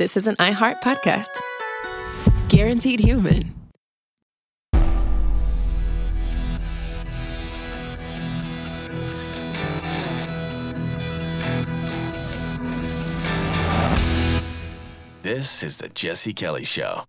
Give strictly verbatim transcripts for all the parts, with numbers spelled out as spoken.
this is an iHeart podcast. Guaranteed Human. This is the Jesse Kelly Show.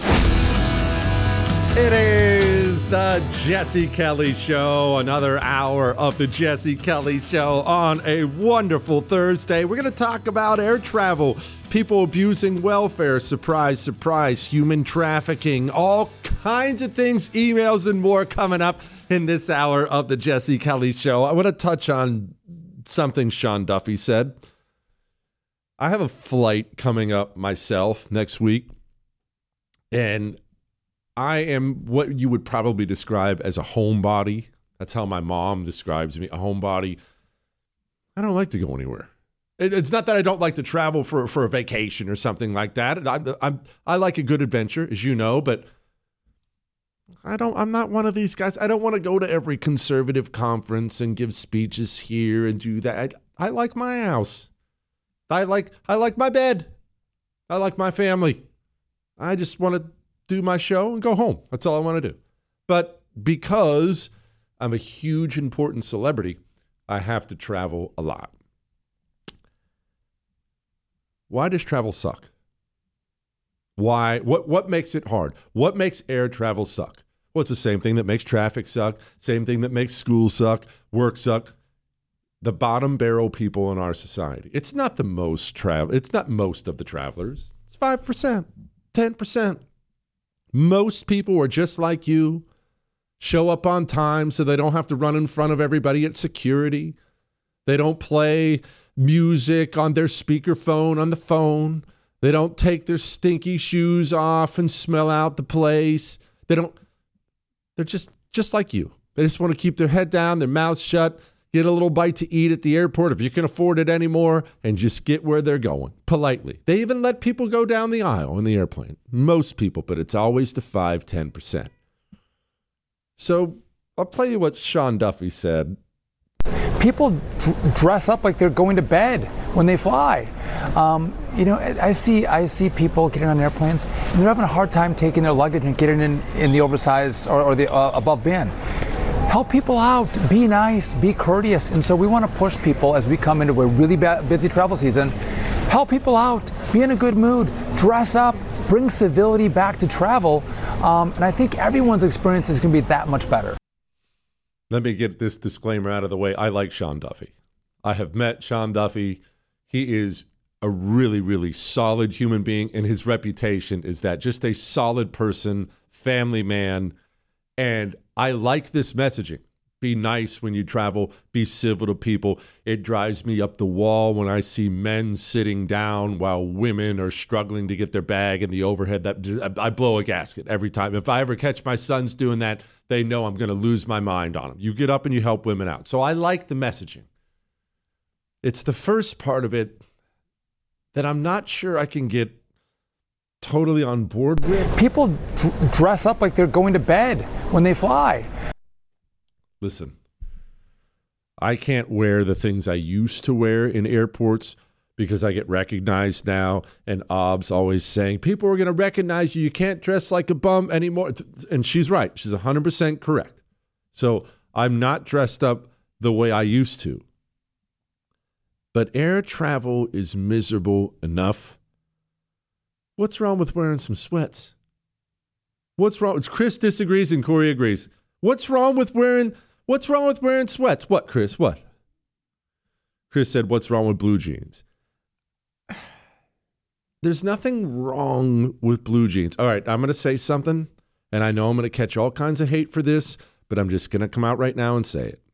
It is the Jesse Kelly Show, another hour of the Jesse Kelly Show on a wonderful Thursday. We're going to talk about air travel, people abusing welfare, surprise, surprise, human trafficking, all kinds of things, emails and more coming up in this hour of the Jesse Kelly Show. I want to touch on something Sean Duffy said. I have a flight coming up myself next week, and I am what you would probably describe as a homebody. That's how my mom describes me, a homebody. I don't like to go anywhere. It, it's not that I don't like to travel for, for a vacation or something like that. I, I'm, I like a good adventure, as you know, but I don't, I'm not one of these guys. I don't want to go to every conservative conference and give speeches here and do that. I, I like my house. I like, I like my bed. I like my family. I just want to do my show and go home. That's all I want to do. But because I'm a huge, important celebrity, I have to travel a lot. Why does travel suck? Why? What, what makes it hard? What makes air travel suck? Well, it's the same thing that makes traffic suck, same thing that makes school suck, work suck. The bottom barrel people in our society. It's not the most travel. It's not most of the travelers. It's five percent, ten percent. Most people are just like you, show up on time so they don't have to run in front of everybody at security. They don't play music on their speakerphone on the phone. They don't take their stinky shoes off and smell out the place. They don't, they're just, just like you. They just want to keep their head down, their mouth shut, get a little bite to eat at the airport if you can afford it anymore, and just get where they're going politely. They even let people go down the aisle in the airplane. Most people, but it's always the five, ten percent. So I'll tell you what Sean Duffy said. People d- dress up like they're going to bed when they fly. Um, you know, I see I see people getting on airplanes, and they're having a hard time taking their luggage and getting in, in the oversized or, or the uh, above bin. Help people out, be nice, be courteous. And so we want to push people as we come into a really ba- busy travel season. Help people out, be in a good mood, dress up, bring civility back to travel. Um, and I think everyone's experience is going to be that much better. Let me get this disclaimer out of the way. I like Sean Duffy. I have met Sean Duffy. He is a really, really solid human being, and his reputation is that just a solid person, family man, and I like this messaging. Be nice when you travel. Be civil to people. It drives me up the wall when I see men sitting down while women are struggling to get their bag in the overhead. That I blow a gasket every time. If I ever catch my sons doing that, they know I'm going to lose my mind on them. You get up and you help women out. So I like the messaging. It's the first part of it that I'm not sure I can get totally on board with. People d- dress up like they're going to bed when they fly. Listen, I can't wear the things I used to wear in airports because I get recognized now, and Ob's always saying, people are going to recognize you. You can't dress like a bum anymore. And she's right. She's one hundred percent correct. So I'm not dressed up the way I used to. But air travel is miserable enough. What's wrong with wearing some sweats? What's wrong? Chris disagrees and Corey agrees. What's wrong with wearing, what's wrong with wearing sweats? What, Chris? What? Chris said, what's wrong with blue jeans? There's nothing wrong with blue jeans. All right, I'm going to say something, and I know I'm going to catch all kinds of hate for this, but I'm just going to come out right now and say it.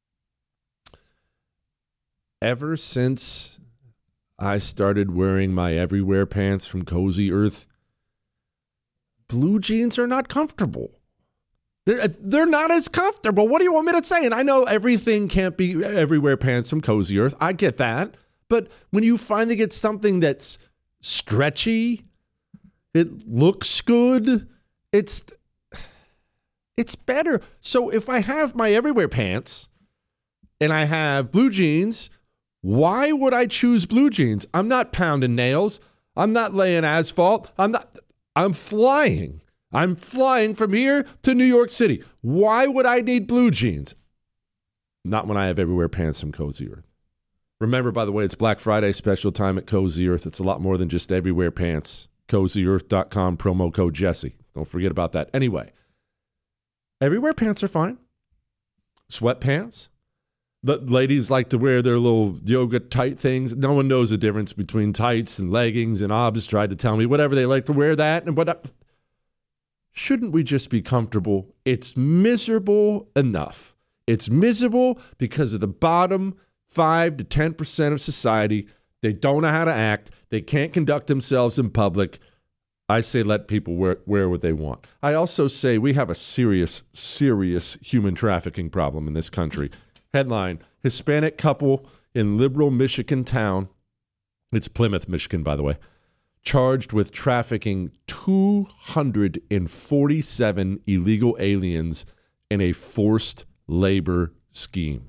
Ever since I started wearing my Everywhere pants from Cozy Earth, blue jeans are not comfortable. They're, they're not as comfortable. What do you want me to say? And I know everything can't be Everywhere pants from Cozy Earth. I get that. But when you finally get something that's stretchy, it looks good, it's it's better. So if I have my Everywhere pants and I have blue jeans, why would I choose blue jeans? I'm not pounding nails. I'm not laying asphalt. I'm not, I'm flying. I'm flying from here to New York City. Why would I need blue jeans? Not when I have Everywhere Pants from Cozy Earth. Remember, by the way, it's Black Friday special time at Cozy Earth. It's a lot more than just Everywhere Pants. cozy earth dot com, promo code Jesse. Don't forget about that. Anyway, Everywhere Pants are fine. Sweatpants. The ladies like to wear their little yoga tight things. No one knows the difference between tights and leggings, and Obs tried to tell me whatever they like to wear that. And what? Shouldn't we just be comfortable? It's miserable enough. It's miserable because of the bottom five to ten percent of society. They don't know how to act. They can't conduct themselves in public. I say let people wear, wear what they want. I also say we have a serious, serious human trafficking problem in this country. Headline, Hispanic couple in liberal Michigan town, it's Plymouth, Michigan, by the way, charged with trafficking two hundred forty-seven illegal aliens in a forced labor scheme.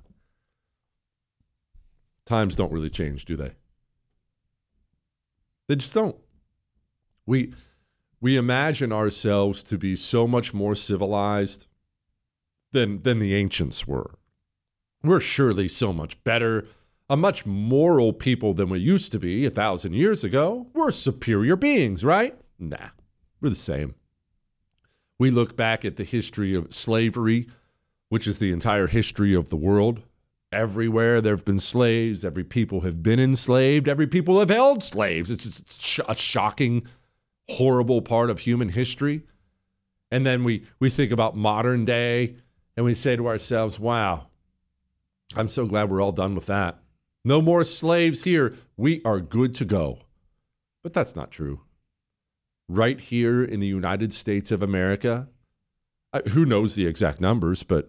Times don't really change, do they? They just don't. We we imagine ourselves to be so much more civilized than than the ancients were. We're surely so much better, a much moral people than we used to be a thousand years ago. We're superior beings, right? Nah, we're the same. We look back at the history of slavery, which is the entire history of the world. Everywhere there have been slaves. Every people have been enslaved. Every people have held slaves. It's, it's a shocking, horrible part of human history. And then we, we think about modern day and we say to ourselves, wow, I'm so glad we're all done with that. No more slaves here. We are good to go. But that's not true. Right here in the United States of America, who knows the exact numbers, but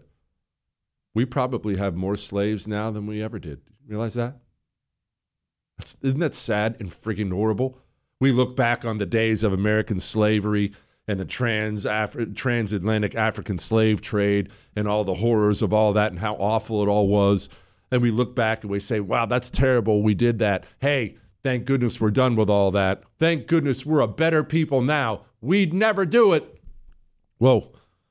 we probably have more slaves now than we ever did. Realize that? That's, isn't that sad and freaking horrible? We look back on the days of American slavery and the trans Af- transatlantic African slave trade and all the horrors of all that and how awful it all was. And we look back and we say, wow, that's terrible. We did that. Hey, thank goodness we're done with all that. Thank goodness we're a better people now. We'd never do it. Whoa.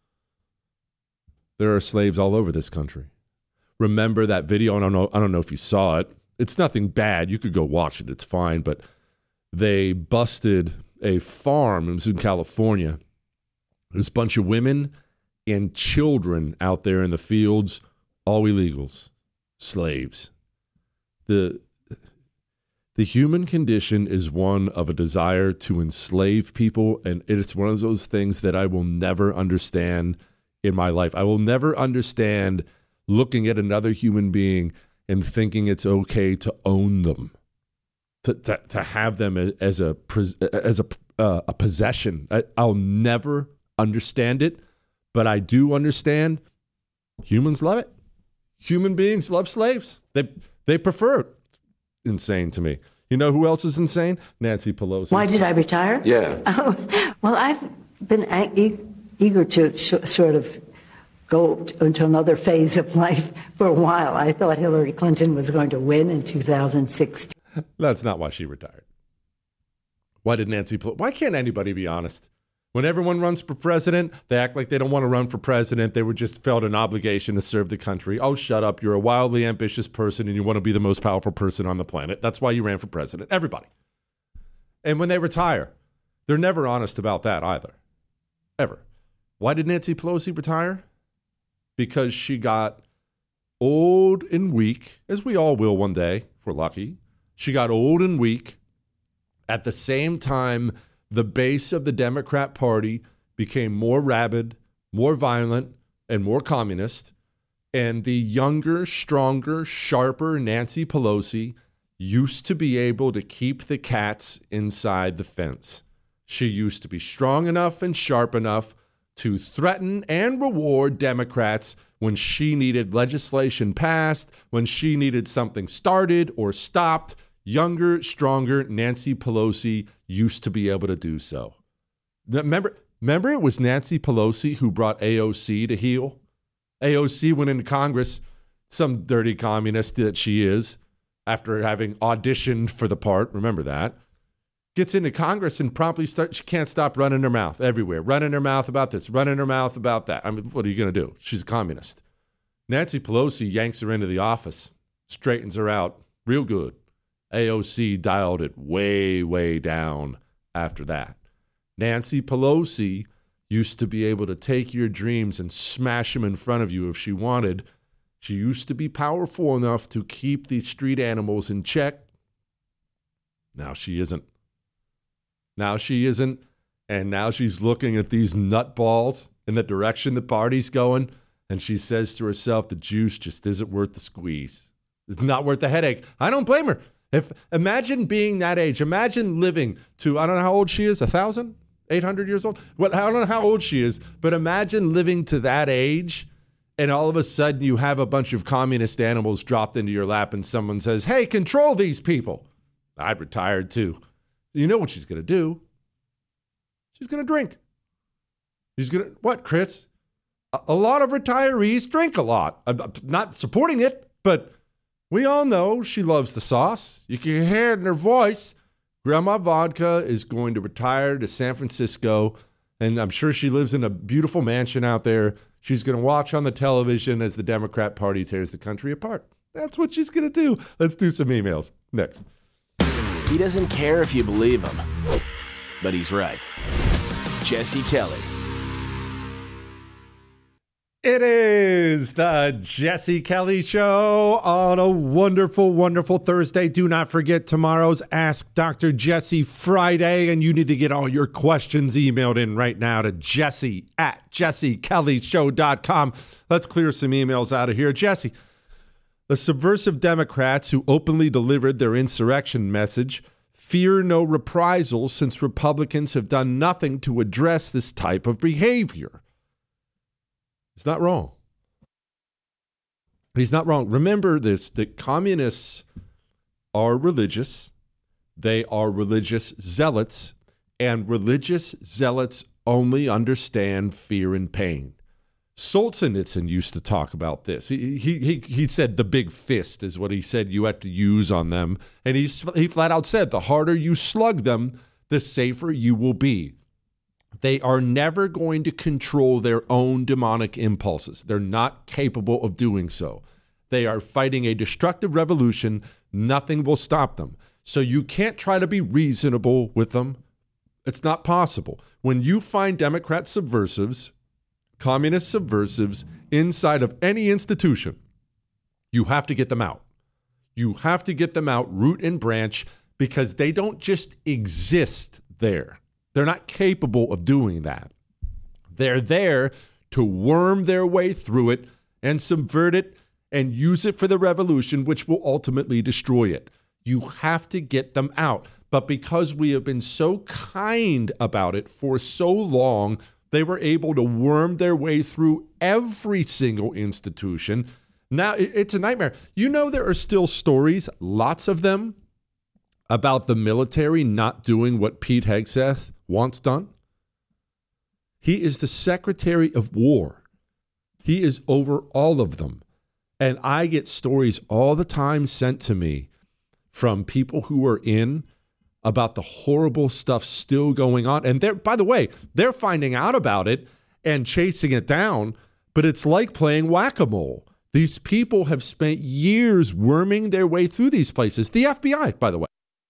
There are slaves all over this country. Remember that video? I don't know, I don't know if you saw it. It's nothing bad. You could go watch it. It's fine. But they busted a farm. It was in California. There's a bunch of women and children out there in the fields, all illegals, slaves. The, the human condition is one of a desire to enslave people, and it's one of those things that I will never understand in my life. I will never understand looking at another human being and thinking it's okay to own them, to to, to have them as a as a uh, a possession. I, I'll never understand it, but I do understand humans love it. Human beings love slaves. They they prefer it. Insane to me. You know who else is insane? Nancy Pelosi. Why did I retire? Yeah. Oh, well, I've been e- eager to sh- sort of go into another phase of life for a while. I thought Hillary Clinton was going to win in two thousand sixteen. That's not why she retired. Why did Nancy Pelosi? Why can't anybody be honest? When everyone runs for president, they act like they don't want to run for president. They were just felt an obligation to serve the country. Oh, shut up. You're a wildly ambitious person and you want to be the most powerful person on the planet. That's why you ran for president. Everybody. And when they retire, they're never honest about that either. Ever. Why did Nancy Pelosi retire? Because she got old and weak, as we all will one day, if we're lucky. She got old and weak. At the same time, the base of the Democrat Party became more rabid, more violent, and more communist. And the younger, stronger, sharper Nancy Pelosi used to be able to keep the cats inside the fence. She used to be strong enough and sharp enough to threaten and reward Democrats when she needed legislation passed, when she needed something started or stopped. Younger, stronger Nancy Pelosi used to be able to do so. Remember, remember it was Nancy Pelosi who brought A O C to heel? A O C went into Congress, some dirty communist that she is, after having auditioned for the part. Remember that. gets into Congress and promptly starts, she can't stop running her mouth everywhere, running her mouth about this, running her mouth about that. I mean, what are you going to do? She's a communist. Nancy Pelosi yanks her into the office, straightens her out real good. A O C dialed it way, way down after that. Nancy Pelosi used to be able to take your dreams and smash them in front of you if she wanted. She used to be powerful enough to keep the street animals in check. Now she isn't. Now she isn't. And now she's looking at these nutballs in the direction the party's going. And she says to herself, the juice just isn't worth the squeeze. It's not worth the headache. I don't blame her. If imagine being that age. Imagine living to, I don't know how old she is, a thousand? eight hundred years old? Well, I don't know how old she is, but imagine living to that age and all of a sudden you have a bunch of communist animals dropped into your lap and someone says, hey, control these people. I'd retire too. You know what she's going to do? She's going to drink. She's going to, what, Chris? A, a lot of retirees drink a lot. I'm not supporting it, but we all know she loves the sauce. You can hear it in her voice. Grandma Vodka is going to retire to San Francisco, and I'm sure she lives in a beautiful mansion out there. She's going to watch on the television as the Democrat Party tears the country apart. That's what she's going to do. Let's do some emails. Next. He doesn't care if you believe him, but he's right. Jesse Kelly. It is the Jesse Kelly Show on a wonderful, wonderful Thursday. Do not forget tomorrow's Ask Doctor Jesse Friday, and you need to get all your questions emailed in right now to Jesse at jesse kelly show dot com. Let's clear some emails out of here. Jesse, the subversive Democrats who openly delivered their insurrection message fear no reprisals since Republicans have done nothing to address this type of behavior. It's not wrong. He's not wrong. Remember this, that communists are religious. They are religious zealots, and religious zealots only understand fear and pain. Solzhenitsyn used to talk about this. He, he, he, he said the big fist is what he said you have to use on them. And he, he flat out said the harder you slug them, the safer you will be. They are never going to control their own demonic impulses. They're not capable of doing so. They are fighting a destructive revolution. Nothing will stop them. So you can't try to be reasonable with them. It's not possible. When you find Democrat subversives, communist subversives inside of any institution, you have to get them out. You have to get them out root and branch because they don't just exist there. They're not capable of doing that. They're there to worm their way through it and subvert it and use it for the revolution, which will ultimately destroy it. You have to get them out. But because we have been so kind about it for so long, they were able to worm their way through every single institution. Now, it's a nightmare. You know, there are still stories, lots of them, about the military not doing what Pete Hegseth wants done. He is the Secretary of War. He is over all of them. And I get stories all the time sent to me from people who are in about the horrible stuff still going on. And they're, by the way, they're finding out about it and chasing it down, but it's like playing whack-a-mole. These people have spent years worming their way through these places. The F B I, by the way.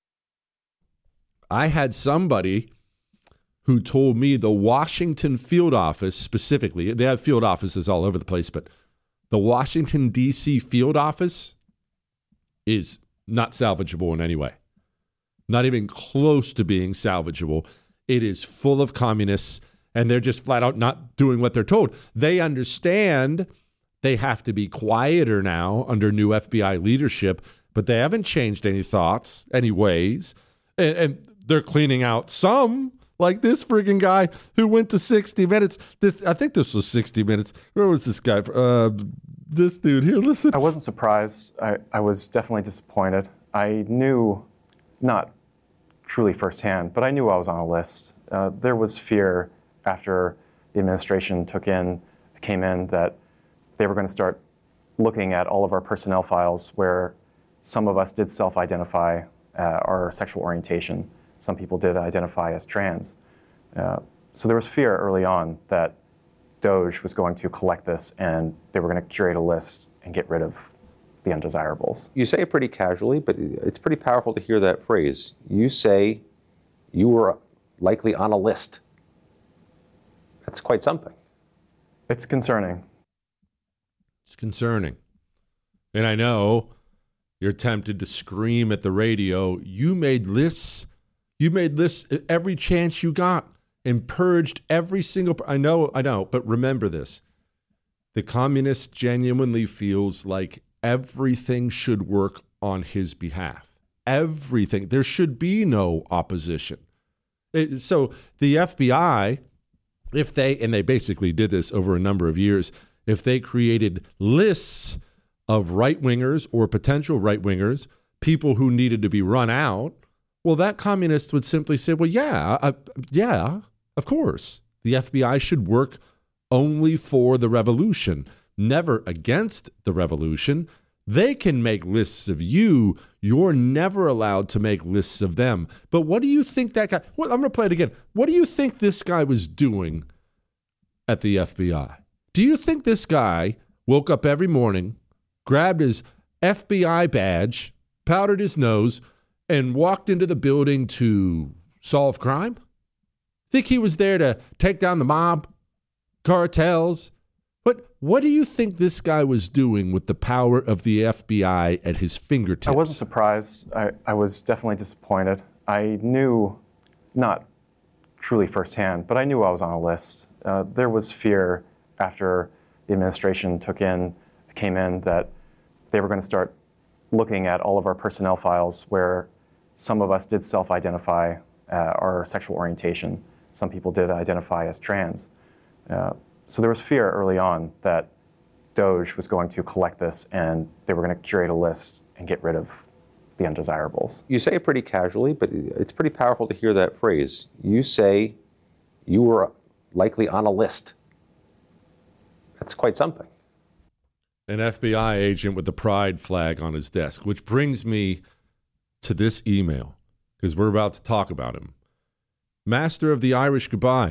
I had somebody who told me the Washington field office specifically, they have field offices all over the place, but the Washington, D C field office is not salvageable in any way. Not even close to being salvageable. It is full of communists, and they're just flat out not doing what they're told. They understand they have to be quieter now under new F B I leadership, but they haven't changed any thoughts, any ways. And, and they're cleaning out some, like this friggin' guy who went to sixty minutes. This, I think this was sixty minutes. Where was this guy? Uh, this dude here, listen. I wasn't surprised. I, I was definitely disappointed. I knew, not truly firsthand, but I knew I was on a list. Uh, there was fear after the administration took in, came in, that they were going to start looking at all of our personnel files where some of us did self-identify uh, our sexual orientation. Some people did identify as trans. Uh, so there was fear early on that DOJ was going to collect this and they were going to curate a list and get rid of the undesirables. You say it pretty casually, but it's pretty powerful to hear that phrase. You say you were likely on a list. That's quite something. It's concerning. It's concerning. And I know you're tempted to scream at the radio. You made lists. You made lists every chance you got and purged every single. I know, I know, but remember this. The communist genuinely feels like everything should work on his behalf. Everything. There should be no opposition. It, so the F B I, if they, and they basically did this over a number of years, if they created lists of right-wingers or potential right-wingers, people who needed to be run out, well, that communist would simply say, well, yeah, uh, yeah, of course. The F B I should work only for the revolution, never against the revolution. They can make lists of you. You're never allowed to make lists of them. But what do you think that guy, well, I'm going to play it again. What do you think this guy was doing at the F B I? Do you think this guy woke up every morning, grabbed his F B I badge, powdered his nose, and walked into the building to solve crime? Think he was there to take down the mob, cartels? But what do you think this guy was doing with the power of the F B I at his fingertips? I wasn't surprised. I, I was definitely disappointed. I knew, not truly firsthand, but I knew I was on a list. Uh, there was fear after the administration took in, came in, that they were going to start looking at all of our personnel files where some of us did self-identify uh, our sexual orientation. Some people did identify as trans. Uh, so there was fear early on that DOJ was going to collect this and they were going to curate a list and get rid of the undesirables. You say it pretty casually, but it's pretty powerful to hear that phrase. You say you were likely on a list. That's quite something. An F B I agent with the pride flag on his desk, which brings me to this email, because we're about to talk about him. Master of the Irish goodbye.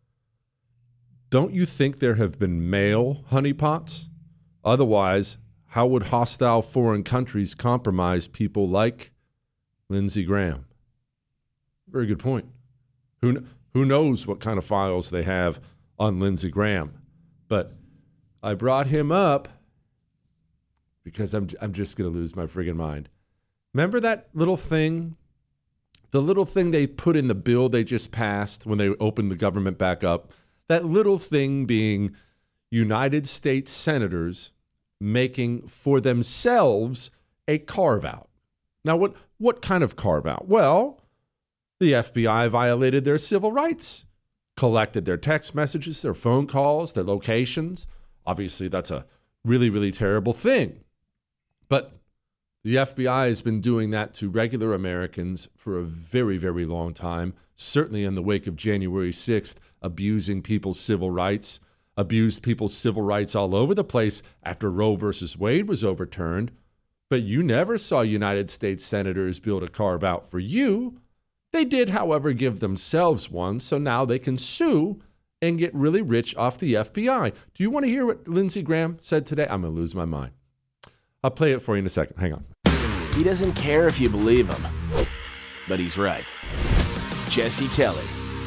Don't you think there have been male honeypots? Otherwise, how would hostile foreign countries compromise people like Lindsey Graham? Very good point. Who, who knows what kind of files they have on Lindsey Graham? But I brought him up because I'm I'm just going to lose my friggin' mind. Remember that little thing? The little thing they put in the bill they just passed when they opened the government back up? That little thing being United States senators making for themselves a carve-out. Now, what, what kind of carve-out? Well, the F B I violated their civil rights, collected their text messages, their phone calls, their locations. Obviously, that's a really, really terrible thing. But the F B I has been doing that to regular Americans for a very, very long time, certainly in the wake of January sixth, abusing people's civil rights, abused people's civil rights all over the place after Roe versus Wade was overturned. But you never saw United States senators build a carve-out for you. They did, however, give themselves one, so now they can sue and get really rich off the F B I. Do you want to hear what Lindsey Graham said today? I'm going to lose my mind. I'll play it for you in a second. Hang on. He doesn't care if you believe him, but he's right. Jesse Kelly.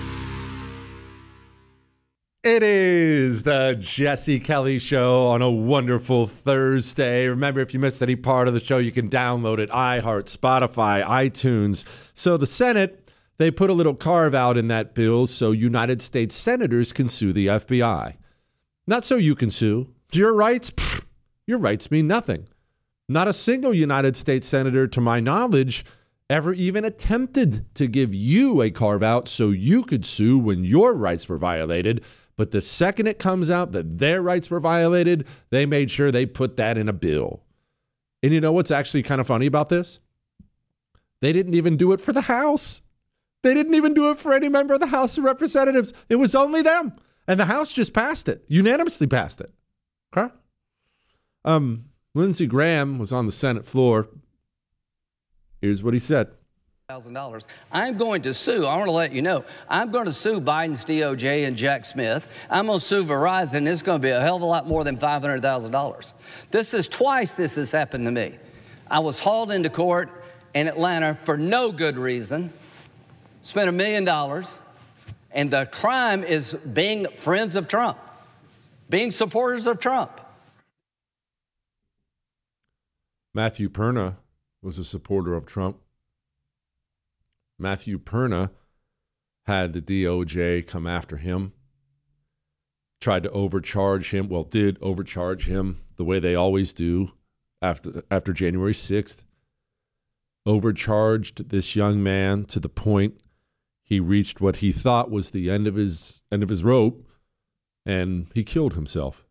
It is the Jesse Kelly Show on a wonderful Thursday. Remember, if you missed any part of the show, you can download it, iHeart, Spotify, iTunes. So the Senate, they put a little carve out in that bill so United States senators can sue the F B I. Not so you can sue. Your rights? Pfft, your rights mean nothing. Not a single United States senator, to my knowledge, ever even attempted to give you a carve out so you could sue when your rights were violated. But the second it comes out that their rights were violated, they made sure they put that in a bill. And you know what's actually kind of funny about this? They didn't even do it for the House. They didn't even do it for any member of the House of Representatives. It was only them. And the House just passed it, unanimously passed it. Okay? Um, Lindsey Graham was on the Senate floor. Here's what he said. thousand dollars. I'm going to sue. I want to let you know. I'm going to sue Biden's D O J and Jack Smith. I'm going to sue Verizon. It's going to be a hell of a lot more than five hundred thousand dollars. This is twice this has happened to me. I was hauled into court in Atlanta for no good reason, spent a million dollars, and the crime is being friends of Trump, being supporters of Trump. Matthew Perna was a supporter of Trump. Matthew Perna had the D O J come after him, tried to overcharge him, well, did overcharge him the way they always do after after January sixth, overcharged this young man to the point he reached what he thought was the end of his end of his rope, and he killed himself.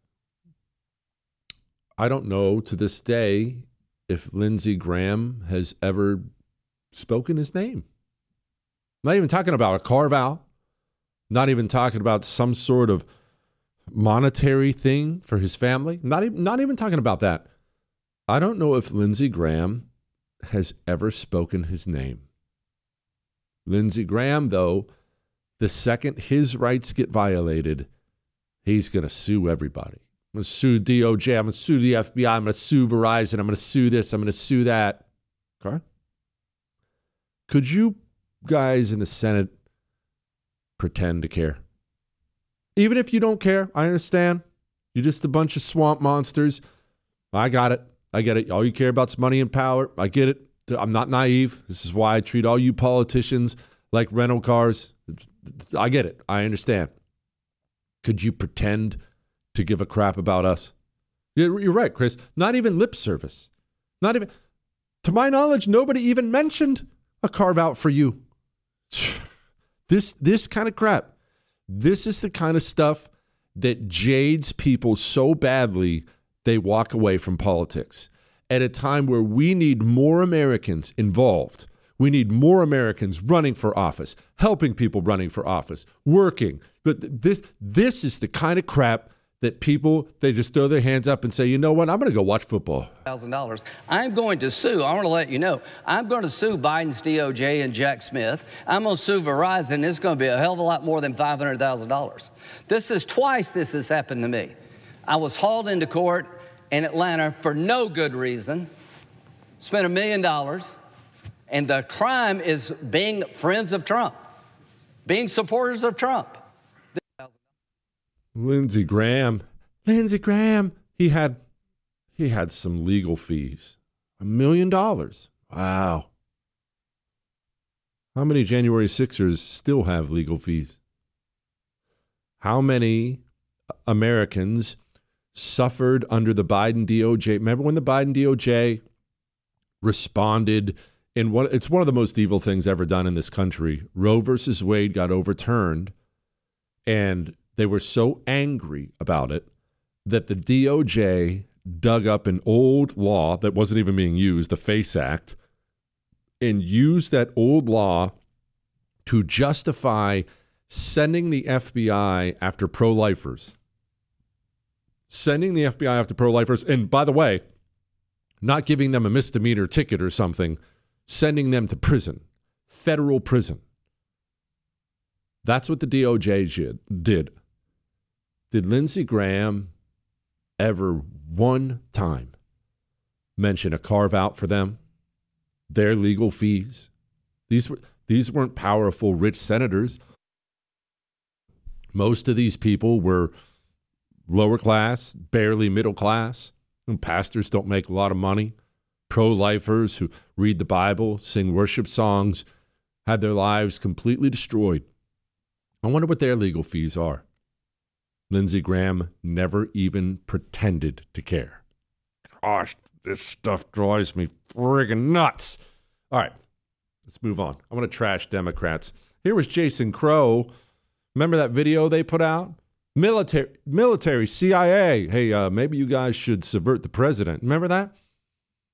I don't know to this day if Lindsey Graham has ever spoken his name. Not even talking about a carve-out, not even talking about some sort of monetary thing for his family, not even, not even talking about that. I don't know if Lindsey Graham has ever spoken his name. Lindsey Graham, though, the second his rights get violated, he's going to sue everybody. I'm going to sue D O J. I'm going to sue the F B I. I'm going to sue Verizon. I'm going to sue this. I'm going to sue that. Okay? Could you guys in the Senate pretend to care? Even if you don't care, I understand. You're just a bunch of swamp monsters. I got it. I get it. All you care about is money and power. I get it. I'm not naive. This is why I treat all you politicians like rental cars. I get it. I understand. Could you pretend to give a crap about us? You're right, Chris. Not even lip service. Not even, to my knowledge, nobody even mentioned a carve out for you. This this kind of crap. This is the kind of stuff that jades people so badly they walk away from politics. At a time where we need more Americans involved. We need more Americans running for office, helping people running for office, working. But this this is the kind of crap that people, they just throw their hands up and say, you know what, I'm going to go watch football. one thousand dollars. I'm going to sue. I want to let you know. I'm going to sue Biden's D O J and Jack Smith. I'm going to sue Verizon. It's going to be a hell of a lot more than five hundred thousand dollars. This is twice this has happened to me. I was hauled into court in Atlanta for no good reason, spent a million dollars, and the crime is being friends of Trump, being supporters of Trump. Lindsey Graham, Lindsey Graham, he had, he had some legal fees, a million dollars. Wow. How many January sixers still have legal fees? How many Americans suffered under the Biden D O J? Remember when the Biden D O J responded in what, it's one of the most evil things ever done in this country. Roe versus Wade got overturned, and they were so angry about it that the D O J dug up an old law that wasn't even being used, the FACE Act, and used that old law to justify sending the F B I after pro-lifers. Sending the F B I after pro-lifers, and by the way, not giving them a misdemeanor ticket or something, sending them to prison, federal prison. That's what the D O J did. Did Lindsey Graham ever one time mention a carve out for them, their legal fees? These were these weren't powerful, rich senators. Most of these people were lower class, barely middle class. And pastors don't make a lot of money. Pro-lifers who read the Bible, sing worship songs, had their lives completely destroyed. I wonder what their legal fees are. Lindsey Graham never even pretended to care. Gosh, this stuff drives me friggin' nuts. All right, let's move on. I want to trash Democrats. Here was Jason Crow. Remember that video they put out? Military, military, C I A. Hey, uh, maybe you guys should subvert the president. Remember that?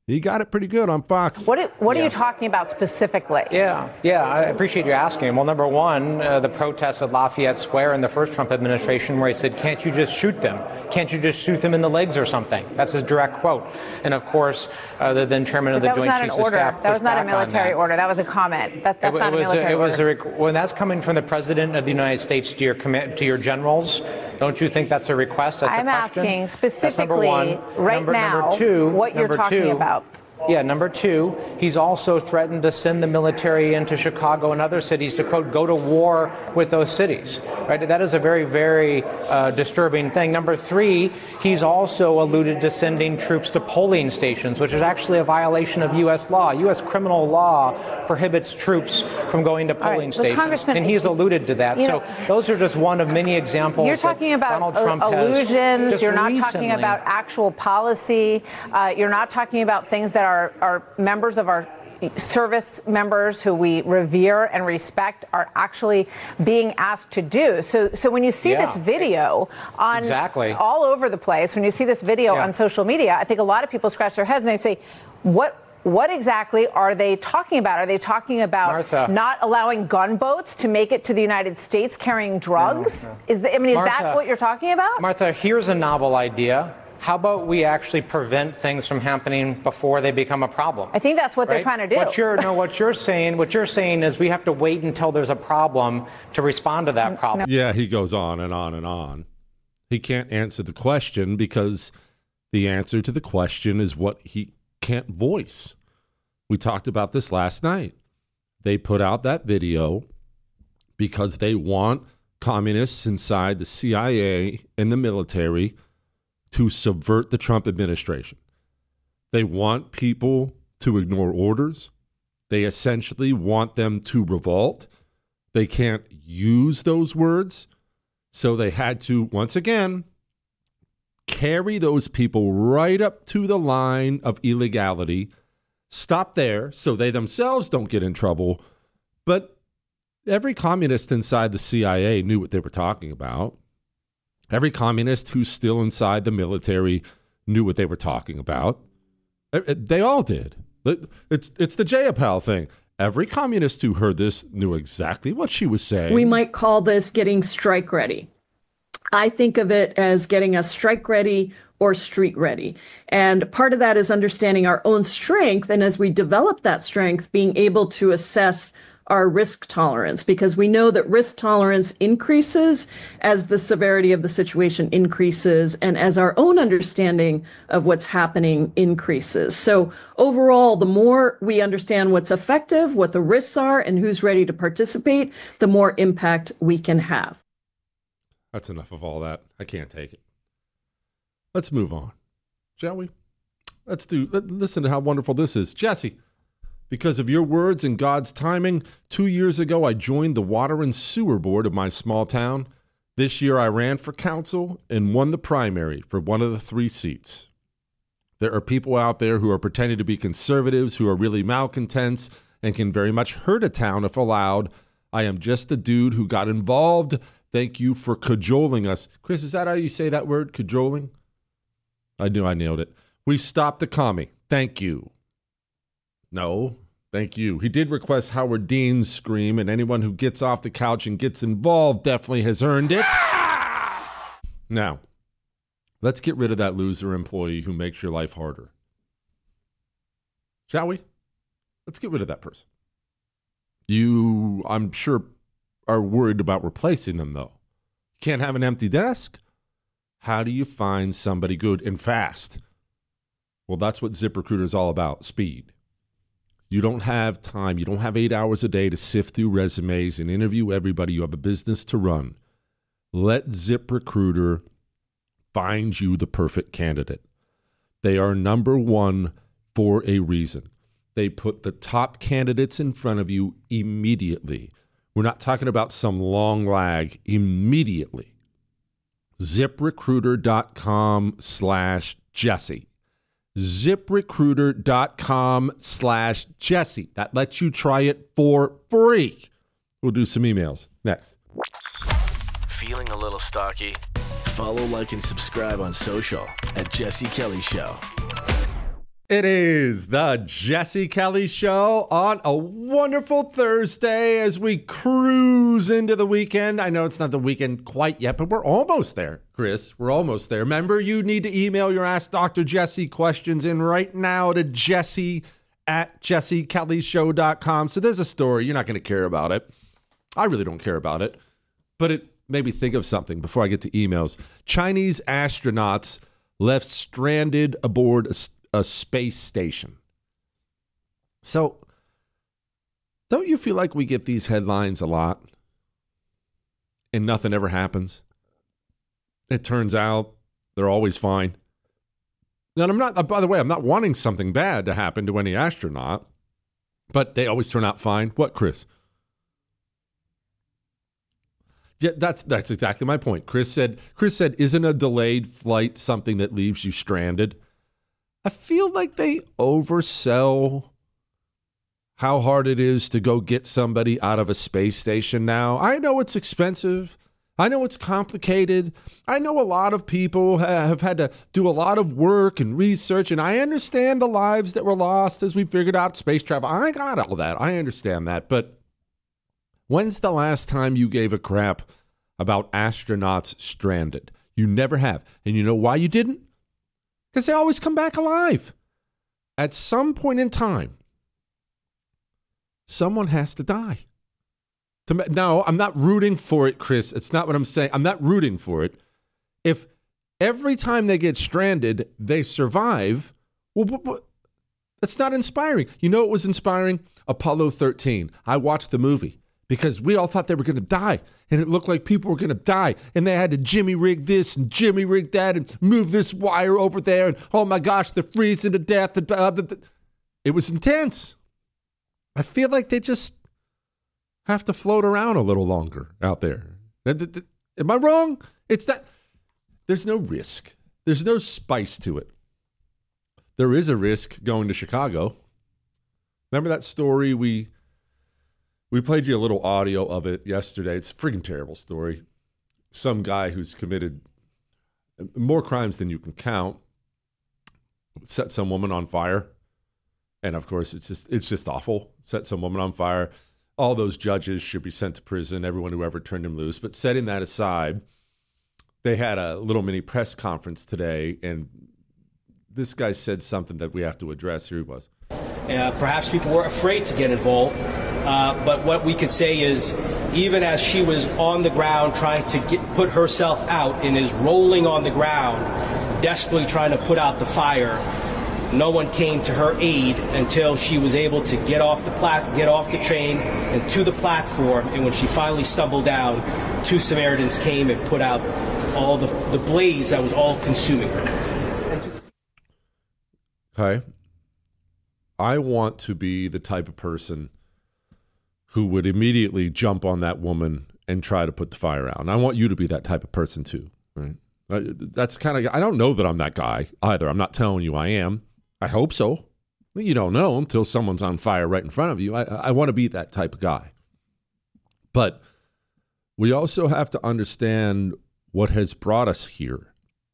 He got it pretty good on Fox. What, what Yeah. are you talking about specifically? Yeah, yeah, I appreciate you asking. Well, number one, uh, the protests at Lafayette Square in the first Trump administration where he said, can't you just shoot them? Can't you just shoot them in the legs or something? That's his direct quote. And of course, uh, the then chairman of the That was Joint not an Chiefs of order. Staff That was pushed not a back on military that. order. That was a comment. That, that's It, not it a was, military it was order. a, rec- when that's coming from the president of the United States to your command, to your generals, don't you think that's a request? That's I'm a question? asking That's number specifically one. right number, now number two, what you're number talking two, about. Yeah, number two, he's also threatened to send the military into Chicago and other cities to, quote, go to war with those cities. Right? That is a very, very uh, disturbing thing. Number three, he's also alluded to sending troops to polling stations, which is actually a violation of U S law. U S criminal law prohibits troops from going to All right, polling but stations. Congressman, And he's alluded to that. you So know, those are just one of many examples. You're that talking about Donald Trump uh, has illusions. just You're not recently- talking about actual policy. Uh, you're not talking about things that our, our members of our service members who we revere and respect are actually being asked to do. So so when you see Yeah. this video on Exactly. all over the place, when you see this video Yeah. on social media, I think a lot of people scratch their heads and they say, what what exactly are they talking about? Are they talking about Martha. not allowing gunboats to make it to the United States carrying drugs? No, no. Is the, I mean, is that Martha. what you're talking about? Martha, here's a novel idea. How about we actually prevent things from happening before they become a problem? I think that's what they're Right? trying to do. What you're no, what you're saying, what you're saying is we have to wait until there's a problem to respond to that problem. Yeah, he goes on and on and on. He can't answer the question because the answer to the question is what he can't voice. We talked about this last night. They put out that video because they want communists inside the C I A and the military to subvert the Trump administration. They want people to ignore orders. They essentially want them to revolt. They can't use those words. So they had to, once again, carry those people right up to the line of illegality, stop there so they themselves don't get in trouble. But every communist inside the C I A knew what they were talking about. Every communist who's still inside the military knew what they were talking about. They all did. It's it's the Jayapal thing. Every communist who heard this knew exactly what she was saying. We might call this getting strike ready. I think of it as getting us strike ready or street ready. And part of that is understanding our own strength. And as we develop that strength, being able to assess our risk tolerance, because we know that risk tolerance increases as the severity of the situation increases and as our own understanding of what's happening increases. So overall, the more we understand what's effective, what the risks are, and who's ready to participate, the more impact we can have. That's enough of all that. I can't take it. Let's move on, shall we? Let's do. Let, listen to how wonderful this is. Jesse, because of your words and God's timing, two years ago I joined the Water and Sewer Board of my small town. This year I ran for council and won the primary for one of the three seats. There are people out there who are pretending to be conservatives who are really malcontents and can very much hurt a town if allowed. I am just a dude who got involved. Thank you for cajoling us. Chris, is that how you say that word, cajoling? I knew I nailed it. We stopped the commie. Thank you. No, thank you. He did request Howard Dean's scream, and anyone who gets off the couch and gets involved definitely has earned it. Now, let's get rid of that loser employee who makes your life harder. Shall we? Let's get rid of that person. You, I'm sure, are worried about replacing them, though. You can't have an empty desk. How do you find somebody good and fast? Well, that's what ZipRecruiter is all about, speed. You don't have time. You don't have eight hours a day to sift through resumes and interview everybody. You have a business to run. Let ZipRecruiter find you the perfect candidate. They are number one for a reason. They put the top candidates in front of you immediately. We're not talking about some long lag. Immediately. ZipRecruiter.com slash Jesse. ZipRecruiter.com slash Jesse. That lets you try it for free. We'll do some emails next. Feeling a little stocky? Follow, like, and subscribe on social at Jesse Kelly Show. It is the Jesse Kelly Show on a wonderful Thursday as we cruise into the weekend. I know it's not the weekend quite yet, but we're almost there, Chris. We're almost there. Remember, you need to email your Ask Doctor Jesse questions in right now to Jesse at jesse kelly show dot com. So there's a story. You're not going to care about it. I really don't care about it, but it made me think of something before I get to emails. Chinese astronauts left stranded aboard a a space station. So, don't you feel like we get these headlines a lot and nothing ever happens? It turns out they're always fine. And I'm not, by the way, I'm not wanting something bad to happen to any astronaut, but they always turn out fine. What, Chris? Yeah, that's that's exactly my point. Chris said, Chris said, isn't a delayed flight something that leaves you stranded? I feel like they oversell how hard it is to go get somebody out of a space station now. I know it's expensive. I know it's complicated. I know a lot of people have had to do a lot of work and research, and I understand the lives that were lost as we figured out space travel. I got all that. I understand that. But when's the last time you gave a crap about astronauts stranded? You never have. And you know why you didn't? Because they always come back alive. At some point in time, someone has to die. To, no, I'm not rooting for it, Chris. It's not what I'm saying. I'm not rooting for it. If every time they get stranded, they survive, well, that's not inspiring. You know what was inspiring? Apollo thirteen. I watched the movie because we all thought they were going to die. And it looked like people were going to die. And they had to jimmy rig this and jimmy rig that and move this wire over there. And oh my gosh, they're freezing to death. And blah, blah, blah. It was intense. I feel like they just have to float around a little longer out there. Am I wrong? It's that there's no risk. There's no spice to it. There is a risk going to Chicago. Remember that story we... We played you a little audio of it yesterday. It's a freaking terrible story. Some guy who's committed more crimes than you can count set some woman on fire. And of course, it's just it's just awful. Set some woman on fire. All those judges should be sent to prison, everyone who ever turned him loose. But setting that aside, they had a little mini press conference today, and this guy said something that we have to address. Here he was. Uh, perhaps people were afraid to get involved. Uh, but what we could say is, even as she was on the ground trying to get, put herself out and is rolling on the ground, desperately trying to put out the fire, no one came to her aid until she was able to get off the plat- get off the train and to the platform. And when she finally stumbled down, two Samaritans came and put out all the, the blaze that was all consuming her. Okay. I want to be the type of person who would immediately jump on that woman and try to put the fire out. And I want you to be that type of person too, right? That's kind of, I don't know that I'm that guy either. I'm not telling you I am. I hope so. You don't know until someone's on fire right in front of you. I, I want to be that type of guy. But we also have to understand what has brought us here.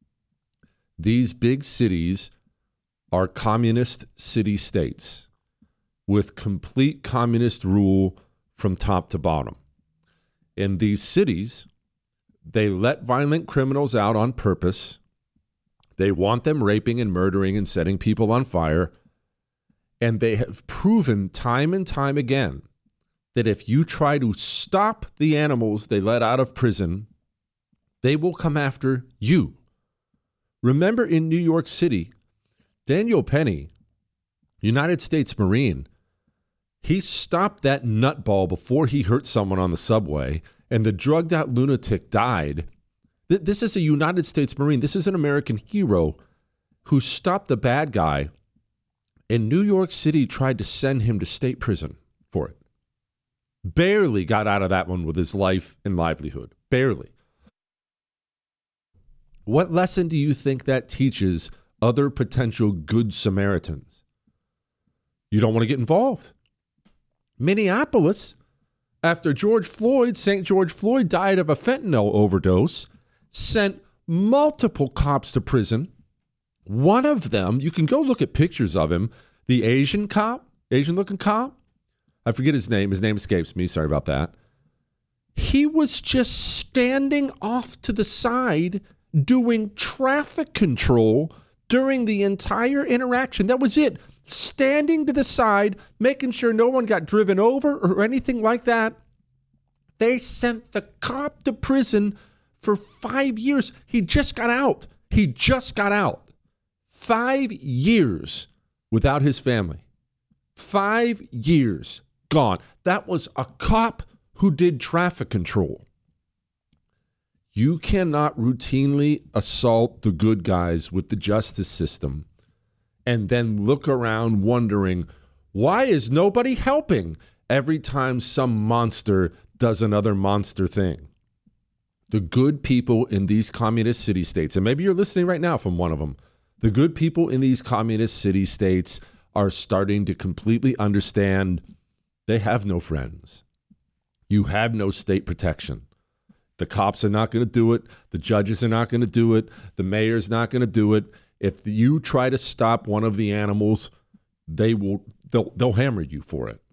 These big cities are communist city-states with complete communist rule from top to bottom. In these cities, they let violent criminals out on purpose. They want them raping and murdering and setting people on fire. And they have proven time and time again that if you try to stop the animals they let out of prison, they will come after you. Remember in New York City, Daniel Penny, United States Marine, he stopped that nutball before he hurt someone on the subway, and the drugged out lunatic died. This is a United States Marine. This is an American hero who stopped the bad guy, and New York City tried to send him to state prison for it. Barely got out of that one with his life and livelihood. Barely. What lesson do you think that teaches other potential good Samaritans? You don't want to get involved. Minneapolis, after George Floyd, Saint George Floyd died of a fentanyl overdose, sent multiple cops to prison One of them, you can go look at pictures of him, the Asian cop, Asian-looking cop. I forget his name. His name escapes me. Sorry about that. He was just standing off to the side doing traffic control during the entire interaction. That was it. Standing to the side, making sure no one got driven over or anything like that. They sent the cop to prison for five years. He just got out. He just got out. Five years without his family. Five years gone. That was a cop who did traffic control. You cannot routinely assault the good guys with the justice system and then look around wondering, why is nobody helping every time some monster does another monster thing? The good people in these communist city states, and maybe you're listening right now from one of them, the good people in these communist city states are starting to completely understand they have no friends. You have no state protection. The cops are not going to do it. The judges are not going to do it. The mayor's not going to do it. If you try to stop one of the animals, they will they'll, they'll hammer you for it.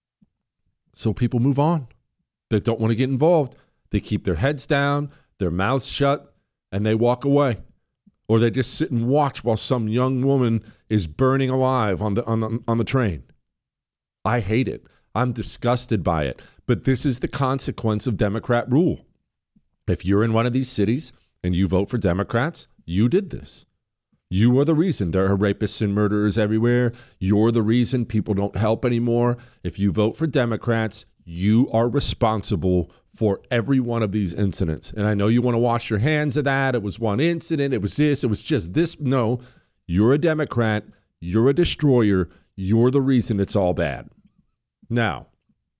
So people move on. They don't want to get involved. They keep their heads down, their mouths shut, and they walk away. Or they just sit and watch while some young woman is burning alive on the on the, on the train. I hate it. I'm disgusted by it. But this is the consequence of Democrat rule. If you're in one of these cities and you vote for Democrats, you did this. You are the reason there are rapists and murderers everywhere. You're the reason people don't help anymore. If you vote for Democrats, you are responsible for every one of these incidents. And I know you want to wash your hands of that. It was one incident. It was this. It was just this. No, you're a Democrat. You're a destroyer. You're the reason it's all bad. Now,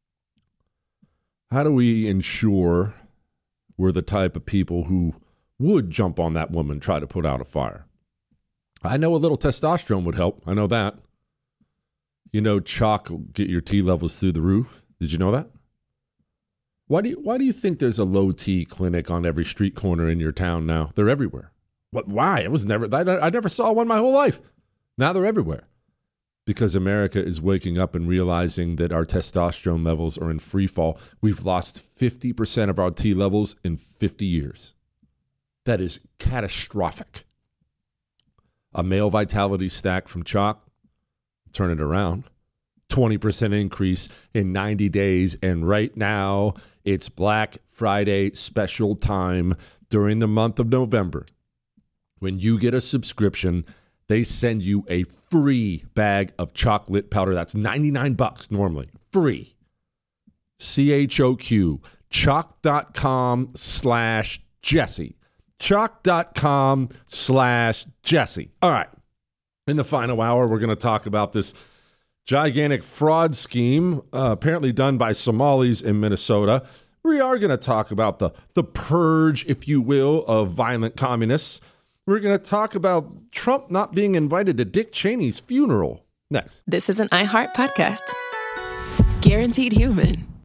how do we ensure we're the type of people who would jump on that woman, try to put out a fire? I know a little testosterone would help. I know that. You know, chalk will get your T levels through the roof. Did you know that? Why do you, why do you think there's a low T clinic on every street corner in your town now? They're everywhere. What? Why? It was never. I, I never saw one my whole life. Now they're everywhere. Because America is waking up and realizing that our testosterone levels are in free fall. We've lost fifty percent of our T levels in fifty years. That is catastrophic. A male vitality stack from Chalk, turn it around. twenty percent increase in ninety days. And right now, it's Black Friday special time during the month of November. When you get a subscription, they send you a free bag of chocolate powder. That's ninety-nine bucks normally. Free. C H O Q. Chalk.com slash Jesse. Chalk.com slash Jesse. All right. In the final hour, we're going to talk about this gigantic fraud scheme, uh, apparently done by Somalis in Minnesota. We are going to talk about the, the purge, if you will, of violent communists. We're going to talk about Trump not being invited to Dick Cheney's funeral. Next. This is an iHeart podcast. Guaranteed Human.